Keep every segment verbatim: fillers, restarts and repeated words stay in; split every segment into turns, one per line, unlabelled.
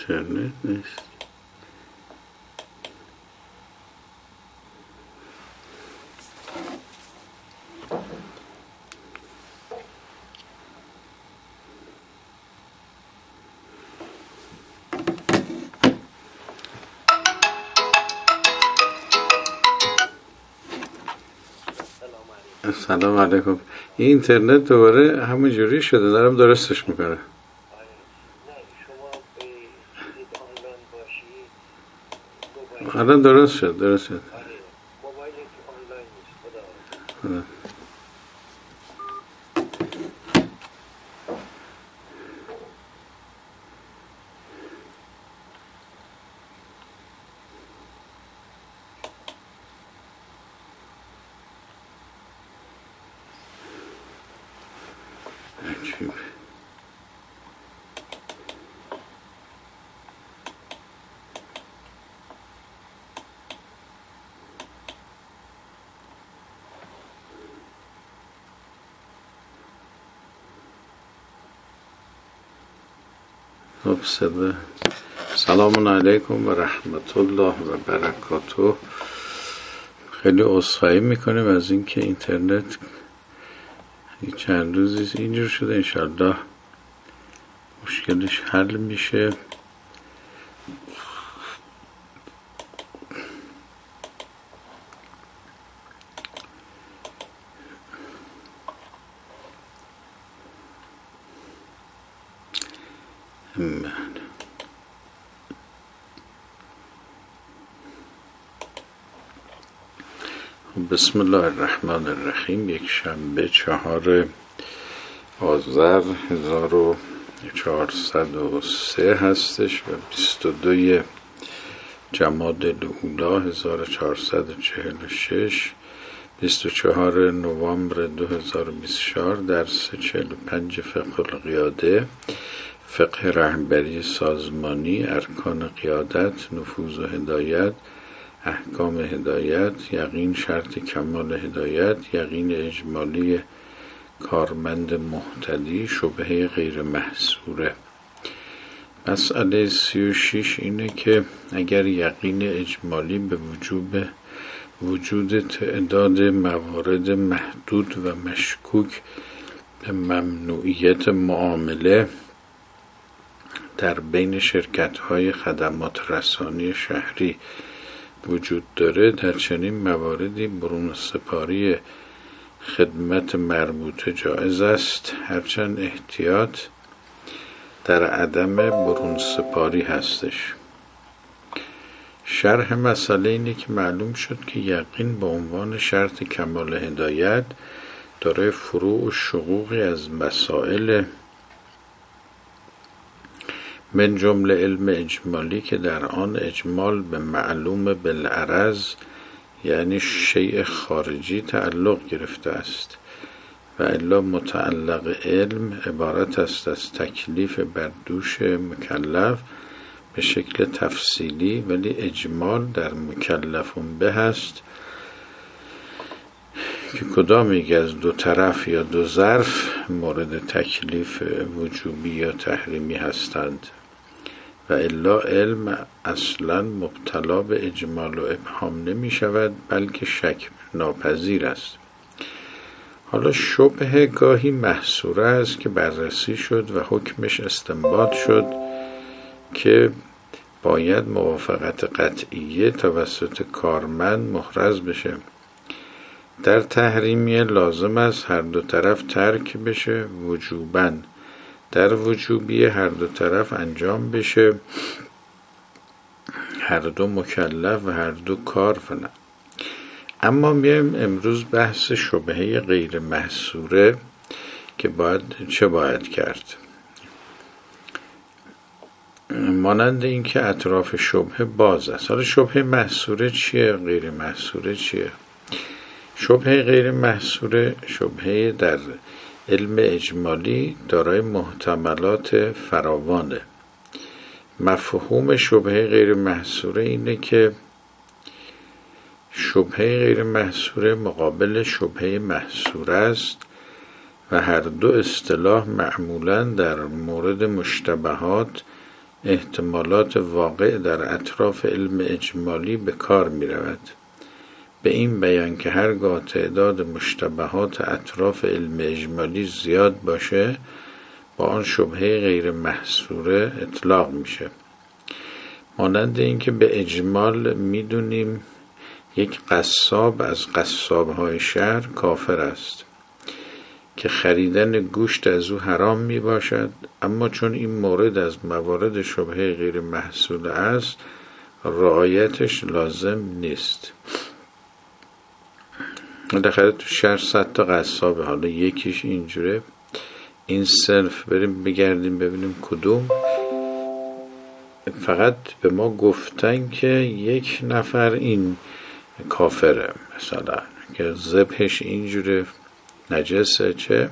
اینترنت نیست. سلام علیکم. این اینترنت دوباره همون جوری شده، دارم درستش میکنم. الان درست شد، درست شد. خدا. عجیب. خب صدا. سلام علیکم و رحمت الله و برکاته. خیلی عذرخواهی میکنیم از اینکه اینترنت چند روزی اینجور شده. انشالله مشکلش حل میشه. بسم الله الرحمن الرحیم. یک شنبه چهار آذر هزار و چهارصد و سه هستش و بیست و دو جمادی الاولی هزار و چهارصد و چهل و شش، بیست و چهار نوامبر دو هزار و بیست و چهار. درس چهل و پنج فقه القیاده، فقه رهبری سازمانی، ارکان قیادت، نفوذ و هدایت، احکام هدایت، یقین شرط کمال هدایت، یقین اجمالی کارمند محتدی، شبهه غیر محصوره. مسئله سی و شش اینه که اگر یقین اجمالی به وجوب وجود تعداد موارد محدود و مشکوک به ممنوعیت معامله در بین شرکت‌های خدمات رسانی شهری وجود داره، در چنین مواردی برون سپاری خدمت مربوطه جایز است، هرچند احتیاط در عدم برون سپاری هستش. شرح مسئله اینه که معلوم شد که یقین به عنوان شرط کمال هدایت دارای فروع و شقوقی از مسائل من جمله علم اجمالی که در آن اجمال به معلوم بالعرض یعنی شیء خارجی تعلق گرفته است و الا متعلق علم عبارت است از تکلیف بر دوش مکلف به شکل تفصیلی، ولی اجمال در مکلفون به است که کدام یک از دو طرف یا دو ظرف مورد تکلیف وجوبی یا تحریمی هستند و الا علم اصلا مبتلا به اجمال و ابهام نمی شود بلکه شک ناپذیر است. حالا شبهه گاهی محصوره است که بررسی شد و حکمش استنباط شد که باید موافقت قطعیه توسط کارمند محرز بشه. در تحریمیه لازم است هر دو طرف ترک بشه وجوباً، در وجوبیه هر دو طرف انجام بشه، هر دو مکلف و هر دو کار کنن. اما میایم امروز بحث شبهه غیر محصوره که باید چه باید کرد. مانند این که اطراف شبهه باز است. حالا شبهه محصوره چیه؟ غیر محصوره چیه؟ شبهه غیر محصوره شبهه در علم اجمالی دارای محتملات فراوانه. مفهوم شبهه غیر محصوره اینه که شبهه غیر محصوره مقابل شبهه محصوره است و هر دو اصطلاح معمولاً در مورد مشتبهات احتمالات واقع در اطراف علم اجمالی به کار می رود. به این بیان که هرگاه تعداد مشتبهات اطراف علم اجمالی زیاد باشه با آن شبهه غیر محصوره اطلاق میشه. مانند اینکه به اجمال میدونیم یک قصاب از قصابهای شهر کافر است که خریدن گوشت از او حرام می باشد، اما چون این مورد از موارد شبهه غیر محصوله است رعایتش لازم نیست. بالاخره تو شهر صد تا قصابه، حالا یکیش اینجوره، این صنف بریم بگردیم ببینیم کدوم. فقط به ما گفتن که یک نفر این کافره، مثلا که ذبحش اینجوره نجسه چه،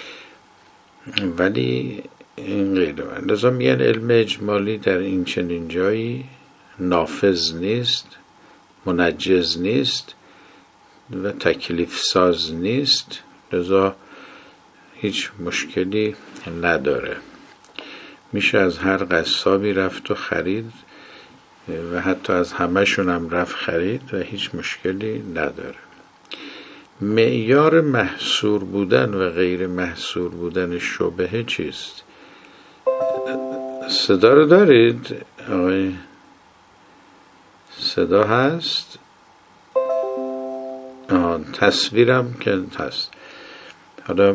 ولی این غیره. لذا میگن علم اجمالی در این چنین جایی نافذ نیست، منجز نیست و تکلیف ساز نیست، لذا هیچ مشکلی نداره. میشه از هر قصابی رفت و خرید و حتی از همه‌شون هم رفت خرید و هیچ مشکلی نداره. معیار محصور بودن و غیر محصور بودن شبهه چیست؟ صدا رو دارید؟ آقای صدا هست؟ آه تصویرم که هست. حالا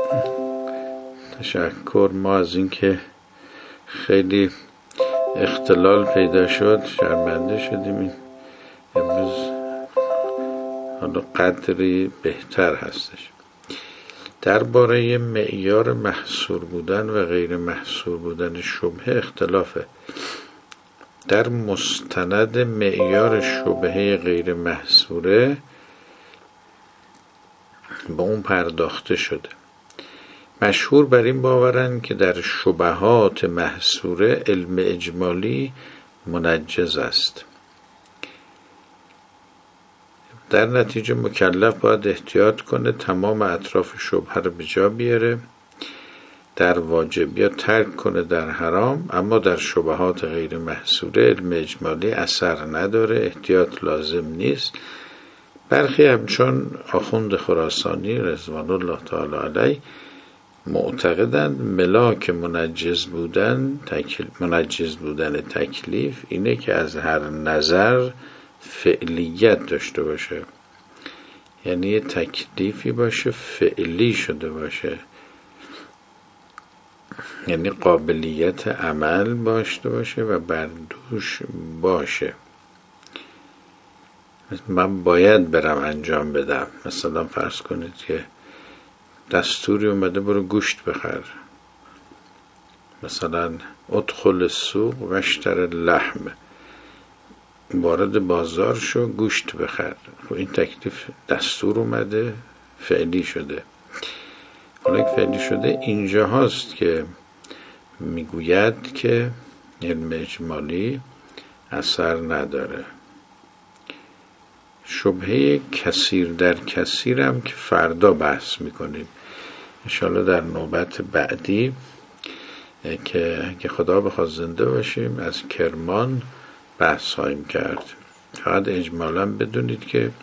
تشکر، ما از این که خیلی اختلال پیدا شد شرمنده شدیم. امروز حالا قدری بهتر هستش. درباره معیار محصور بودن و غیر محصور بودن شبهه اختلافه. در مستند معیار شبهه غیر محصوره به اون پرداخته شده. مشهور بر این باورند که در شبهات محصوره علم اجمالی منجز است. در نتیجه مکلف باید احتیاط کنه تمام اطراف شبهه رو به جا بیاره، در واجب یا ترک کنه در حرام، اما در شبهات غیر محصوره علم اجمالی اثر نداره، احتیاط لازم نیست. برخی همچون آخوند خراسانی رضوان الله تعالی علیه معتقدند ملاک منجز بودن تکل... منجز بودن تکلیف اینه که از هر نظر فعلیت داشته باشه، یعنی یه تکلیفی باشه فعلی شده باشه، یعنی قابلیت عمل داشته باشه و بردوش باشه. من باید برم انجام بدم. مثلا فرض کنید که دستوری اومده برو گوشت بخر، مثلا ادخل السوق و اشتر لحم، وارد بازار شو گوشت بخر. خب این تکلیف دستور اومده فعلی شده. حالا که فعلی شده اینجا هست که میگوید که علم اجمالی اثر نداره. شبهه کثیر در کثیر هم که فردا بحث میکنیم انشاءالله در نوبت بعدی که اگه خدا بخواد زنده باشیم از کرمان بحث خواهیم کرد. فقط اجمالا بدونید که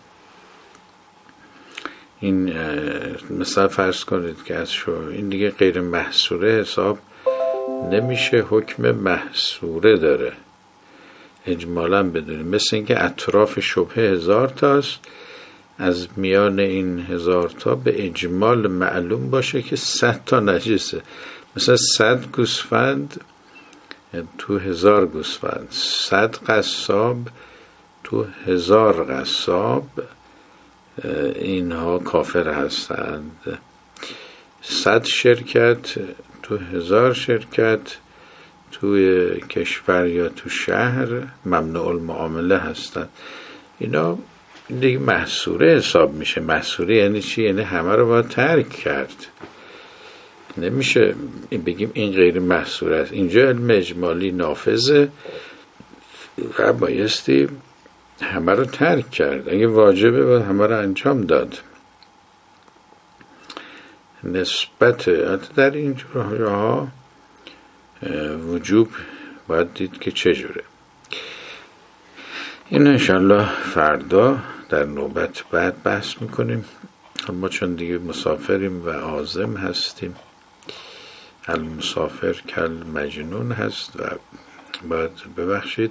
این مثلا فرض کنید که از شو این دیگه غیر محصوره حساب نمیشه، حکم محصوره داره. اجمالا بدونید مثل اینکه اطراف شبهه هزار تاست، از میان این هزار تا به اجمال معلوم باشه که صد تا نجسه. مثلا صد گوسفند تو هزار گوسفند، صد قصاب تو هزار قصاب، اینها کافر هستند. صد شرکت تو هزار شرکت توی کشور یا تو شهر ممنوع المعامله هستند. اینا دیگه محصوره حساب میشه. محصوره یعنی چی؟ یعنی همه رو باید ترک کرد. نمیشه بگیم این غیر محصور است. اینجا علم اجمالی نافذه و بایستی همه رو ترک کرد. اگه واجبه باید همه رو انجام داد. نسبت در این جورها وجوب باید دید که چجوره. این انشالله فردا در نوبت بعد بحث میکنیم. ما چون دیگه مسافریم و عازم هستیم، المسافر کل مجنون هست و باید ببخشید.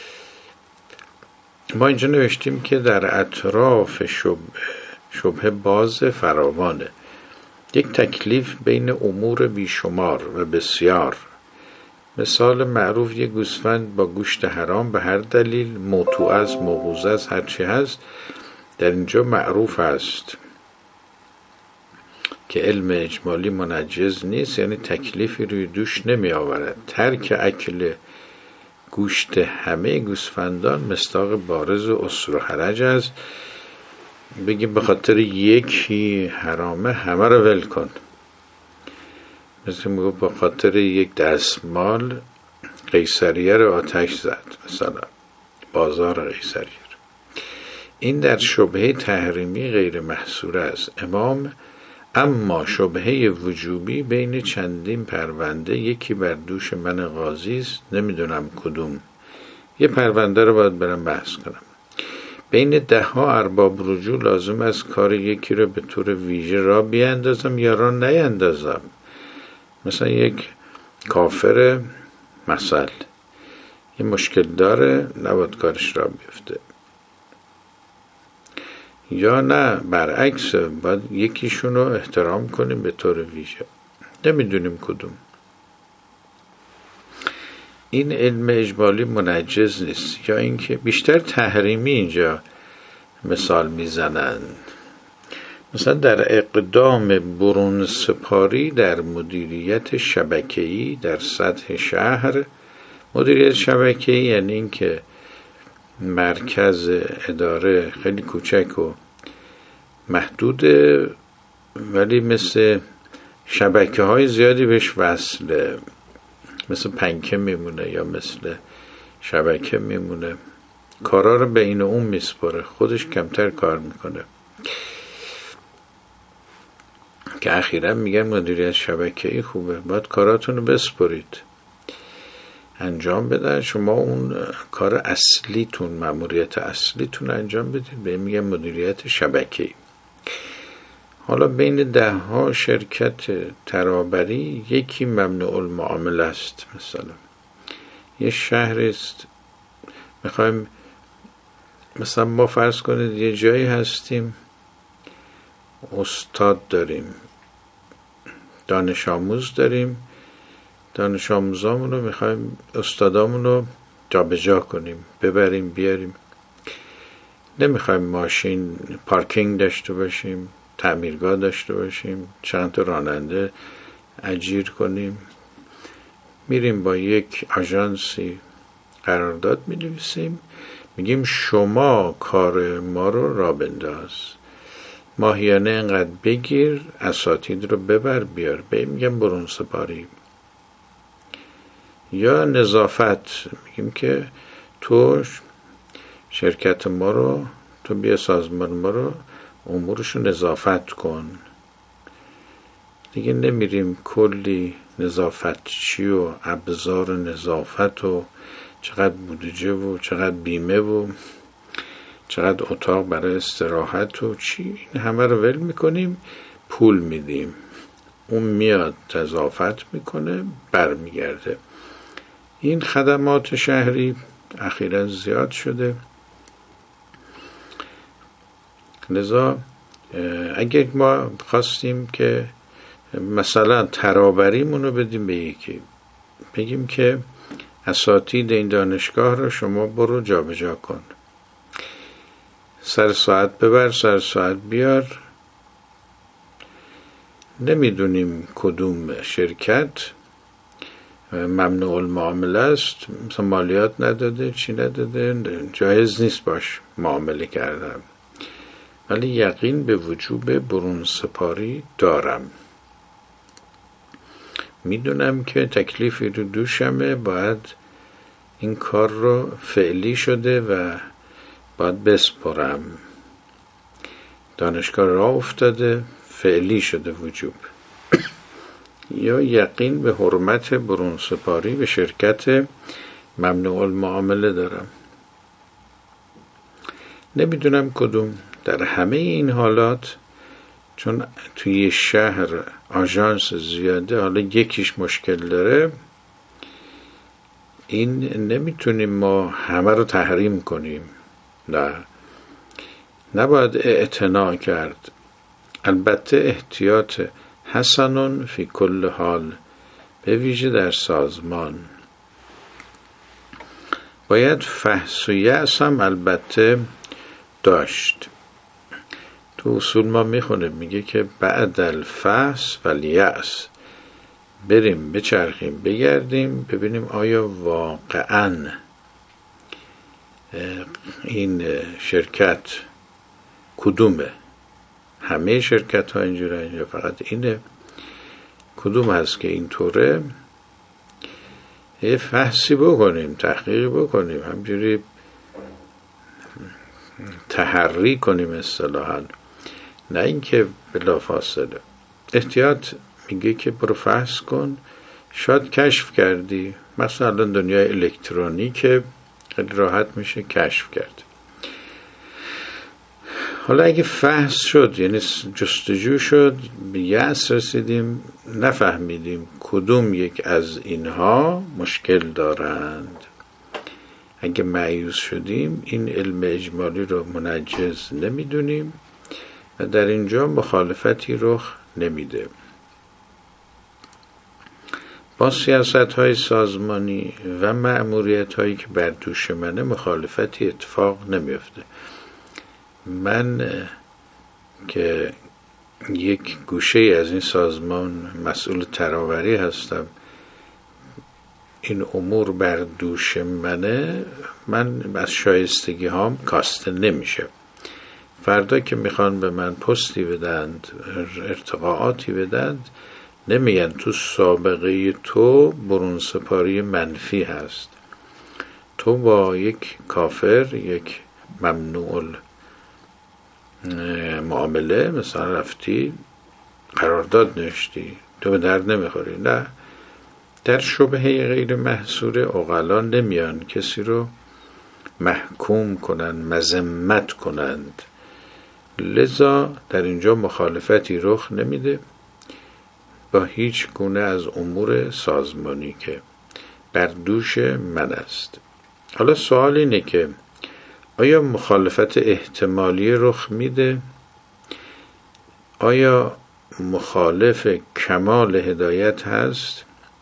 ما اینجا نوشتیم که در اطراف شبه, شبه باز فراوانه، یک تکلیف بین امور بیشمار و بسیار. مثال معروف یک گوسفند با گوشت حرام به هر دلیل، موضوع از موقوز از هرچی هست، در اینجا معروف است که علم اجمالی منجز نیست، یعنی تکلیفی روی دوش نمی آورد. ترک اکل گوشت همه گوسفندان مصداق بارز و اسر و حرج است. بگیم به خاطر یکی حرامه همه رو ول کن، مثل میگو به خاطر یک دستمال قیصریه رو آتش زد، مثلا بازار قیصریه. این در شبهه تحریمی غیر محصور است. امام اما شبهه وجوبی بین چندین پرونده، یکی بر دوش من قاضی است، نمیدونم کدوم، یه پرونده رو باید برم بحث کنم. بین ده ها ارباب رجوع لازم است کار یکی رو به طور ویژه را بیاندازم یا را نیاندازم. مثلا یک کافر مثل یه مشکل داره، نباید کارش را بیفته، یا نه برعکس باید یکیشون رو احترام کنیم به طور ویژه، نمیدونیم کدوم. این علم اجمالی منجز نیست، یا اینکه بیشتر تحریمی اینجا مثال میزنند. مثلا در اقدام برون سپاری در مدیریت شبکه‌ای در سطح شهر. مدیریت شبکه‌ای یعنی این که مرکز اداره خیلی کوچک و محدوده، ولی مثل شبکه های زیادی بهش وصله، مثل پنکه میمونه یا مثل شبکه میمونه، کارا رو به این و اون میسپاره، خودش کمتر کار میکنه. که اخیرا میگن مدیریت شبکه‌ای خوبه، باید کاراتون رو بسپارید انجام بدن، شما اون کار اصلیتون، مأموریت اصلیتون انجام بدید، به میگن مدیریت شبکه‌ای. حالا بین ده ها شرکت ترابری یکی ممنوع المعامله است. مثلا یه شهر است، میخوایم مثلا ما فرض کنید یه جایی هستیم، استاد داریم، دانش آموز داریم، دانش آموزامون رو میخوایم استادامون رو جا به جا کنیم، ببریم بیاریم. نمیخوایم ماشین پارکینگ داشته باشیم، تعمیرگاه داشته باشیم، چند تا راننده اجیر کنیم. میریم با یک آژانسی قرارداد می‌نویسیم، میگیم شما کار ما رو راه بنداز، ماهیانه انقدر بگیر، اساتید رو ببر بیار. به این میگم برون سپاری. یا نظافت، میگیم که تو شرکت ما رو، تو بیا سازمان ما رو امورشو نظافت کن. دیگه نمیریم کلی نظافتچی و ابزار نظافت و چقدر بودجه و چقدر بیمه و چقدر اتاق برای استراحت و چی، این همه رو ول میکنیم، پول میدیم، اون میاد نظافت میکنه برمیگرده. این خدمات شهری اخیراً زیاد شده. لذا اگر ما خواستیم که مثلا ترابریمون رو بدیم به یکی، بگیم که اساتید این دانشگاه رو شما برو جا به جا کن، سر ساعت ببر سر ساعت بیار، نمیدونیم کدوم شرکت ممنوع المعامله است، مثلا مالیات نداده، چی نداده، جایز نیست باش معامله کردم، ولی یقین به وجوب برون سپاری دارم. میدونم که تکلیفی رو دوشمه، باید این کار رو فعلی شده و باید بسپارم. دانشگاه راه افتاده، فعلی شده وجوب. یا یقین به حرمت برون سپاری به شرکت ممنوع المعامله دارم. نمیدونم کدوم. در همه این حالات چون توی شهر آژانس زیاده، حالا یکیش مشکل داره، این نمیتونیم ما همه رو تحریم کنیم. نه، نباید اعتنا کرد. البته احتیاط حسنون فی کل حال، به ویژه در سازمان. باید فحص و یأس هم البته داشت. تو اصول ما میخونه، میگه که بعد الفحص و الیأس، بریم بچرخیم بگردیم ببینیم آیا واقعاً این شرکت کدومه. همه شرکت ها اینجوره یا فقط اینه؟ کدوم هست که اینطوره؟ یه فحصی بکنیم، تحقیق بکنیم، همجوری تحری کنیم اصطلاحاً، نه اینکه بلافاصله. احتیاط میگه که برو فحص کن، شاید کشف کردی. مثلا الان دنیای الکترونیک خیلی راحت میشه کشف کرد. حالا اگه فحص شد، یعنی جستجو شد، به یأس رسیدیم، نفهمیدیم کدوم یک از اینها مشکل دارند، اگه مایوس شدیم، این علم اجمالی رو منجز نمیدونیم و در اینجا مخالفتی رخ نمیده. با سیاست‌های سازمانی و مأموریت‌هایی که بر دوش منه مخالفتی اتفاق نمیفته. من که یک گوشه از این سازمان مسئول تراوری هستم، این امور بر دوش منه، من از شایستگی هام کاسته نمیشه. فردا که میخوان به من پستی بدند، ارتقاءاتی بدند، نمیگن تو سابقه تو برون سپاری منفی هست، تو با یک کافر، یک ممنوع معامله مثلا رفتی قرارداد نوشتی، تو به درد نمیخوری. نه، در شبهه غیر محصور عقلا نمیان کسی رو محکوم کنند، مذمت کنند. لذا در اینجا مخالفتی رخ نمیده با هیچ گونه از امور سازمانی که بر دوش من است. حالا سوال اینه که آیا مخالفت احتمالی رخ میده؟ آیا مخالف کمال هدایت هست؟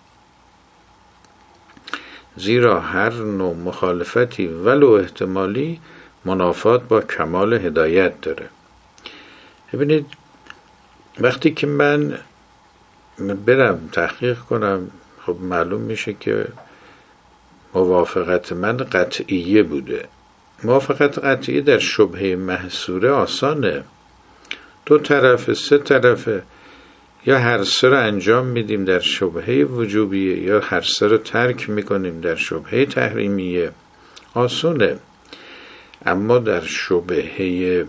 زیرا هر نوع مخالفتی ولو احتمالی منافات با کمال هدایت داره. ببینید، وقتی که من برم تحقیق کنم، خب معلوم میشه که موافقت من قطعیه بوده. موافقت قطعیه در شبهه محصوره آسانه. دو طرف، سه طرفه، یا هر سه رو انجام میدیم در شبهه وجوبیه، یا هر سه رو ترک میکنیم در شبهه تحریمیه، آسونه. اما در شبهه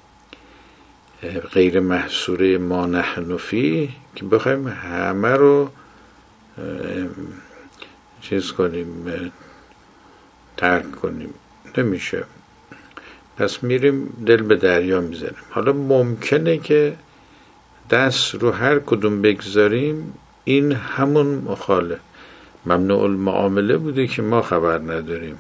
غیر محصوره ما نحن فیه که بخوایم همه رو چیز کنیم، ترک کنیم، نمیشه. پس میریم دل به دریا میزنیم. حالا ممکنه که دست رو هر کدوم بگذاریم، این همون مخالف ممنوع المعامله بوده که ما خبر نداریم.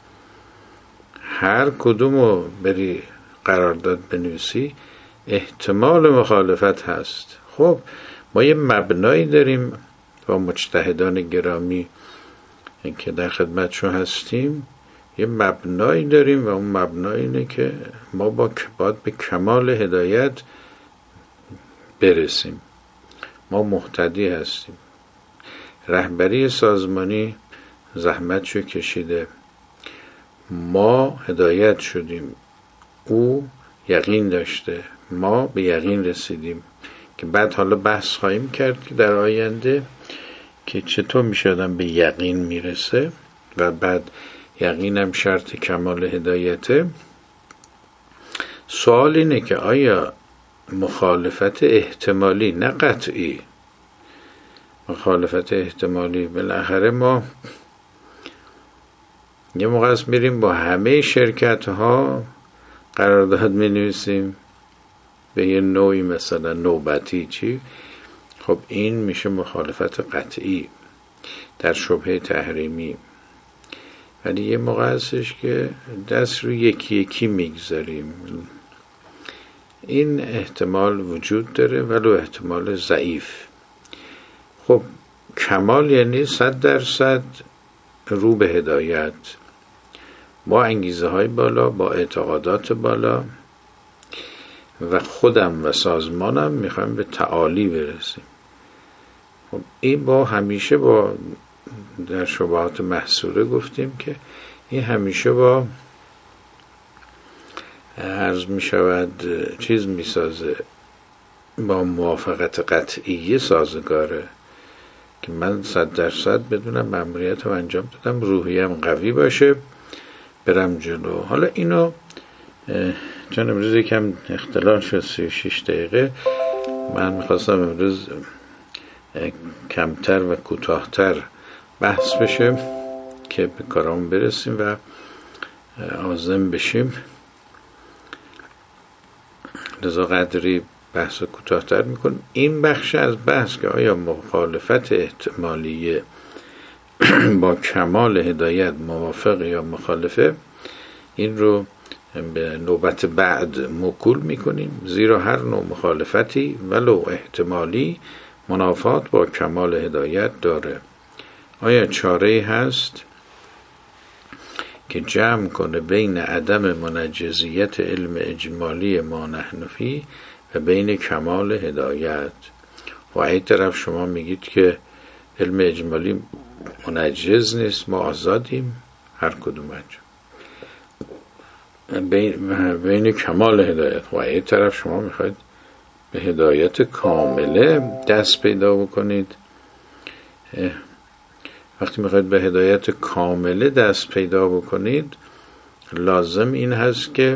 هر کدوم رو بری قرارداد بنویسی، احتمال مخالفت هست. خب ما یه مبنایی داریم با مجتهدان گرامی که در خدمتشون هستیم، یه مبنایی داریم و اون مبنا اینه که ما با باید به کمال هدایت برسیم. ما مهتدی هستیم. رهبری سازمانی زحمتشو کشیده، ما هدایت شدیم، او یقین داشته، ما به یقین رسیدیم که بعد حالا بحث خواهیم کرد که در آینده که چطور میشه آدم به یقین میرسه و بعد یقینم شرط کمال هدایته. سوال اینه که آیا مخالفت احتمالی نه قطعی مخالفت احتمالی. بالاخره ما یه موقع است میریم با همه شرکت ها قرارداد می نویسیم به یه نوعی مثلا نوبتی چی، خب این میشه مخالفت قطعی در شبهه تحریمی. ولی یه موقع هستش که دست رو یکی یکی میگذاریم، این احتمال وجود داره ولو احتمال ضعیف. خب کمال یعنی صد درصد رو به هدایت، با انگیزه های بالا، با اعتقادات بالا، و خودم و سازمانم میخوایم به تعالی برسیم. خب این با همیشه با در شبهات محصوره گفتیم که این همیشه با عرض میشود چیز میسازه، با موافقت قطعی سازگاره که من صد درصد بدونم مأموریت رو انجام دادم، روحیم قوی باشه، برم جلو. حالا اینو چون امروز یکم اختلال شد سی و شش دقیقه، من میخواستم امروز کمتر و کوتاه‌تر بحث بشه که به کارامون برسیم و عازم بشیم، لذا قدری بحث کوتاه‌تر میکنم. این بخش از بحث که آیا مخالفت احتمالی با کمال هدایت موافق یا مخالفه، این رو به نوبت بعد موکول میکنیم، زیرا هر نوع مخالفتی ولو احتمالی منافات با کمال هدایت داره. آیا چاره‌ای هست که جمع کنه بین عدم منجزیت علم اجمالی ما نحن فیه و بین کمال هدایت؟ و این طرف شما میگید که علم اجمالی منجز نیست، ما آزادیم، هر کدوم انجام بین, بین کمال هدایت. و این طرف شما میخواید به هدایت کامله دست پیدا بکنید. وقتی میخواید به هدایت کامله دست پیدا بکنید، لازم این هست که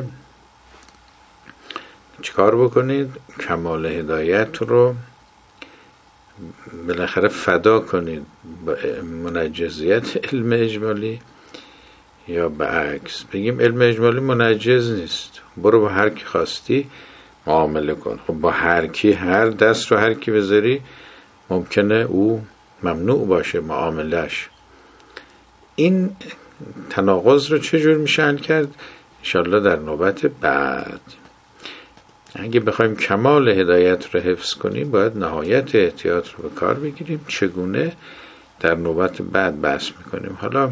چیکار بکنید؟ کمال هدایت رو بالاخره فدا کنید با منجزیت علم اجمالی، یا برعکس بگیم علم اجمالی منجز نیست، برو با هر کی خواستی معامله کن. خب با هر کی، هر دست رو هر کی بذاری ممکنه او ممنوع باشه معاملش. این تناقض رو چجور میشه حل کرد؟ انشالله در نوبت بعد. اگه بخوایم کمال هدایت رو حفظ کنیم باید نهایت احتیاط رو به کار بگیریم. چگونه؟ در نوبت بعد بحث میکنیم. حالا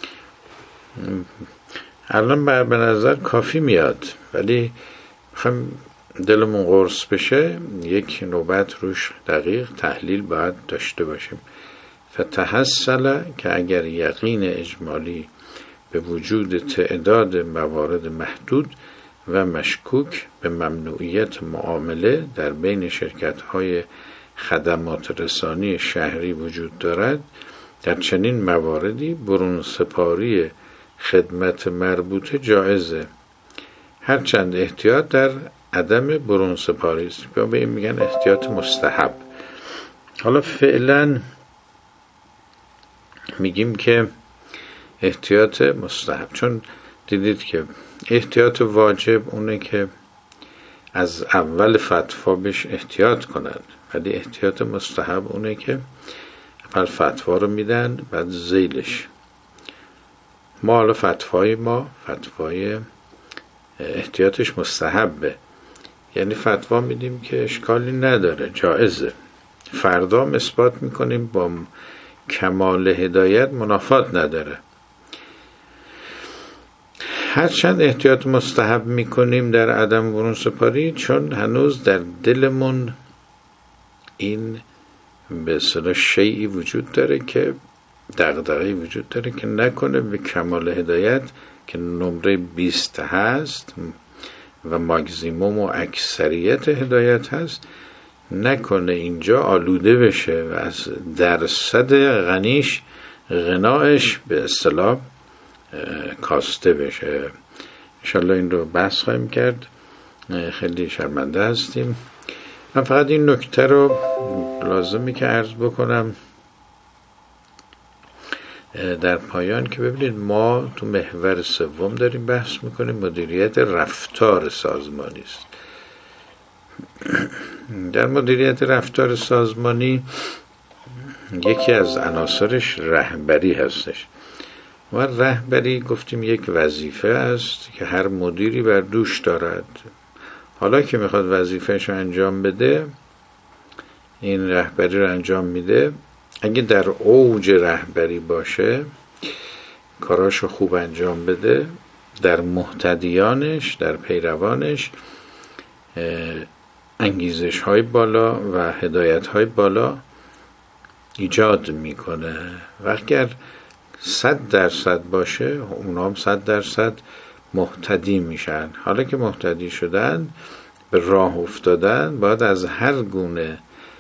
الان بر به نظر کافی میاد، ولی بخوایم دلمون قرص بشه یک نوبت روش دقیق تحلیل باید داشته باشیم. فتحصل که اگر یقین اجمالی به وجود تعداد موارد محدود و مشکوک به ممنوعیت معامله در بین شرکت‌های خدمات رسانی شهری وجود دارد، در چنین مواردی برون سپاری خدمت مربوطه جایزه، هرچند احتیاط در عدم برون سپاری است. به این میگن احتیاط مستحب. حالا فعلا میگیم که احتیاط مستحب، چون دیدید که احتیاط واجب اونه که از اول فتوا بهش احتیاط کنند، ولی احتیاط مستحب اونه که اول فتوا رو میدن بعد ذیلش. ما حالا فتوای ما فتوای احتیاطش مستحبه، یعنی فتوا میدیم که اشکالی نداره، جایزه. فردا اثبات میکنیم با کمال هدایت منافات نداره. هرچند احتیاط مستحب میکنیم در عدم برون سپاری، چون هنوز در دلمون این به اصطلاح شیئی وجود داره که دغدغه‌ای وجود داره که نکنه به کمال هدایت که نمره بیست هست و ماکسیموم و اکثریت هدایت هست، نکنه اینجا آلوده بشه و از درصد غنیش غناش به اصطلاح کاسته بشه. انشالله این رو بحث خواهیم کرد. خیلی شرمنده هستیم من فقط این نکته رو لازمی که عرض بکنم در پایان که ببینید ما تو محور سوم داریم بحث میکنیم، مدیریت رفتار سازمانی است. در مدیریت رفتار سازمانی یکی از عناصرش رهبری هستش. و رهبری گفتیم یک وظیفه است که هر مدیری بر دوش دارد. حالا که میخواد وظیفهش رو انجام بده، این رهبری رو انجام میده. اگه در اوج رهبری باشه، کاراشو خوب انجام بده، در محتدیانش، در پیروانش انگیزش های بالا و هدایت های بالا ایجاد میکنه. و اگر صد درصد باشه، اونا هم صد درصد محتدی میشن. حالا که محتدی شدن، به راه افتادن، باید از هر گونه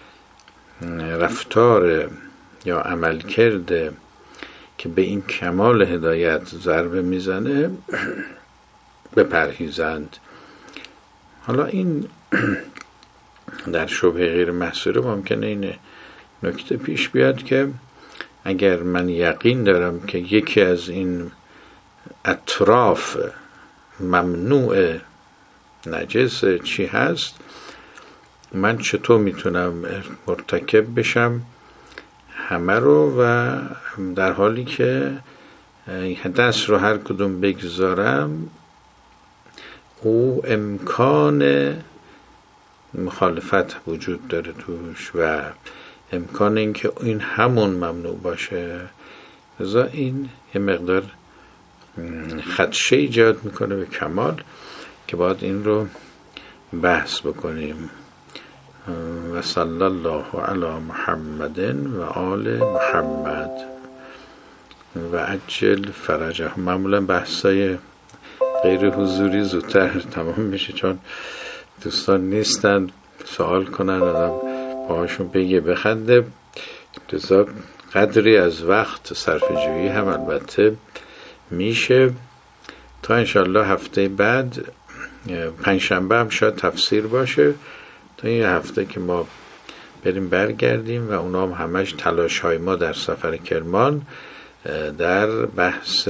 رفتار یا عمل کرده که به این کمال هدایت ضربه میزنه بپرهیزند. حالا این در شبه غیر محصوره ممکنه این نکته پیش بیاد که اگر من یقین دارم که یکی از این اطراف ممنوع نجس چی هست، من چطور میتونم مرتکب بشم همه رو و در حالی که دست رو هر کدوم بگذارم او امکان مخالفت وجود داره توش و امکان این که این همون ممنوع باشه. لذا این یه مقدار خدشه ایجاد میکنه به کمال که باید این رو بحث بکنیم. و صلی الله علی محمد و آل محمد و عجل فرجه. معمولا بحثای غیر حضوری زودتر تمام میشه چون دوستان نیستن سوال کنن، آدم باهاشون بگه بخنده. لذا قدری از وقت صرف جویی هم البته میشه. تا انشالله هفته بعد پنجشنبه هم شاید تفسیر باشه، تا این هفته که ما بریم برگردیم و اونا هم همش تلاش های ما در سفر کرمان در بحث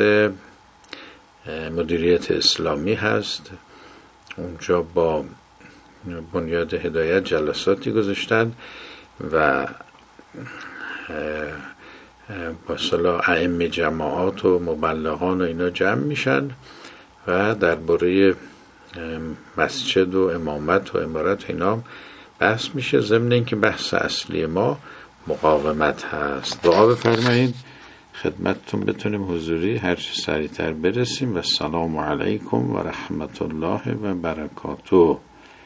مدیریت اسلامی هست. اونجا با بنیاد هدایت جلساتی گذاشتن و با صلاح ائمه جماعات و مبلغان و اینا جمع میشن و درباره مسجد و امامت و امارت اینا بحث میشه، ضمن اینکه بحث اصلی ما مقاومت هست. دعا بفرمایید خدمتتون بتونیم حضوری هر چه سریعتر برسیم. و السلام علیکم و رحمت الله و برکاته.